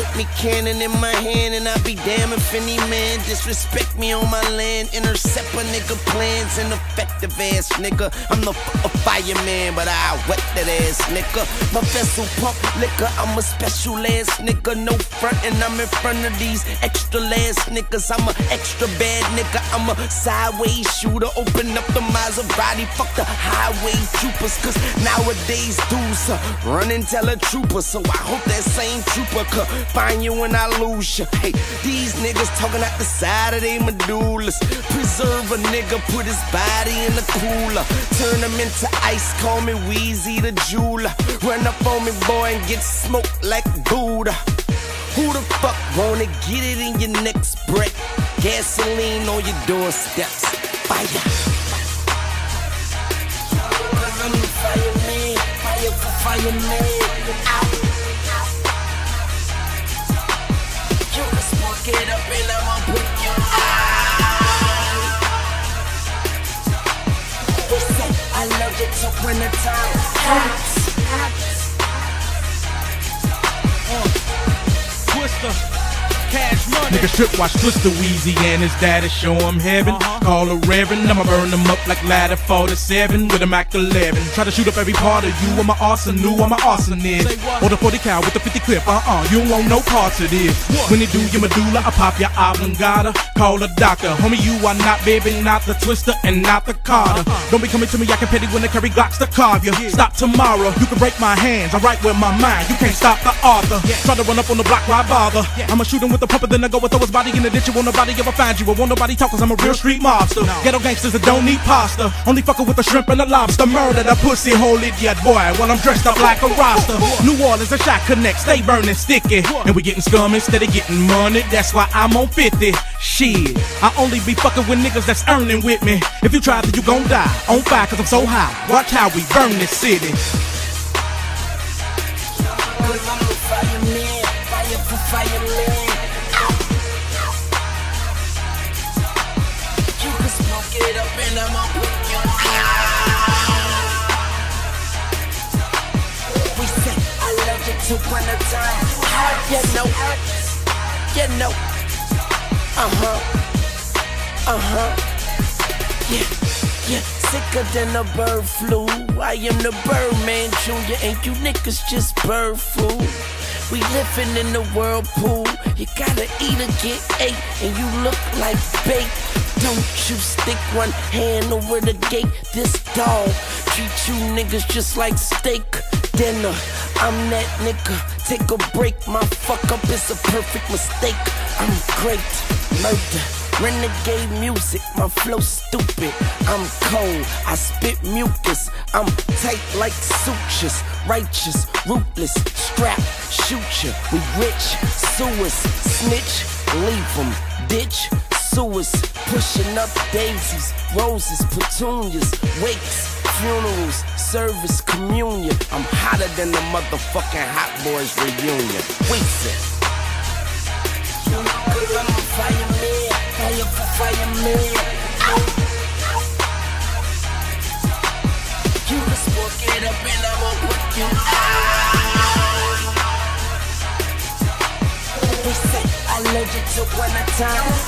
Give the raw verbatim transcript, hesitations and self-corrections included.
with me cannon in my hand, and I be damn if any man disrespect me on my land. Intercept a nigga plans, ineffective ass nigga. I'm the f- a fireman, but I wet that ass nigga. My vessel pump liquor, I'm a special ass nigga. No front, and I'm in front of these extra last niggas. I'm a extra bad nigga. I'm a sideways shooter. Open up the Maserati, fuck the highway troopers. Cause nowadays dudes uh, run and tell a trooper. So I hope that same trooper could find you when I lose you. Hey, these niggas talking out the side of they medullas. Preserve a nigga, put his body in the cooler. Turn him into ice, call me Weezy the jeweler. Run up on me, boy, and get smoked like Buddha. Who the fuck wanna get it in your next breath? Gasoline on your doorsteps. Fire. Cause I'm the fireman. Fire for fireman. Ow. You can smoke it up and I'ma put you out. We say I love you till wintertime. Hot. Twister, Cash Money. Nigga strip watch Twister Weezy and his daddy show him heaven. Uh-huh. Call a reverend, I'ma burn him up like ladder forty-seven with a Mac eleven. Try to shoot up every part of you, I'm an arsenal, I'm an arsonist. Or the forty cal with the fifty clip, uh-uh, you don't want no parts of this. What? When you do your medulla, I pop your oblongata. Call a doctor, homie, you are not baby, not the Twister and not the Carter. Uh-uh. Don't be coming to me, I can petty when I carry Glocks to carve you. Yeah. Stop tomorrow, you can break my hands, I write with my mind, you can't stop the author. Yeah. Try to run up on the block, why bother? Yeah. I'ma shoot him with the pumper, then I go and throw his body in the ditch. You won't nobody ever find you, I won't nobody talk, cause I'm a real street monster. No. Ghetto gangsters that don't need pasta, only fucking with the shrimp and the lobster. Murder the pussy hole idiot boy while I'm dressed up like a roster. New Orleans and shot connect, stay burning sticky. And we getting scum instead of getting money, that's why I'm on fifty. Shit, I only be fucking with niggas that's earning with me. If you try, then you gon' die on fire cause I'm so high. Watch how we burn this city. Cause I'm the fireman, fire for fireman. You can smoke it up and I'ma put you out. We say I love you till wintertime. You know, you know. Uh-huh, uh-huh. Yeah, yeah. Sicker than a bird flu. I am the Birdman Junior and you niggas just bird food. We living in the whirlpool. You gotta eat or get ate, and you look like bait. Don't you stick one hand over the gate. This dog treat you niggas just like steak dinner. I'm that nigga. Take a break. My fuck up is a perfect mistake. I'm great. Murder. Renegade music, my flow stupid. I'm cold, I spit mucus. I'm tight like sutures. Righteous, ruthless, strap, shoot ya. We rich, sue us, snitch, leave them, ditch, sue us. Pushing up daisies, roses, petunias, wakes, funerals, service, communion. I'm hotter than the motherfucking Hot Boys reunion. Waste it. Cause I'm a fireman, fire for fireman. Ow. You can smoke it up and I'ma put you out. We say I love you till wintertime.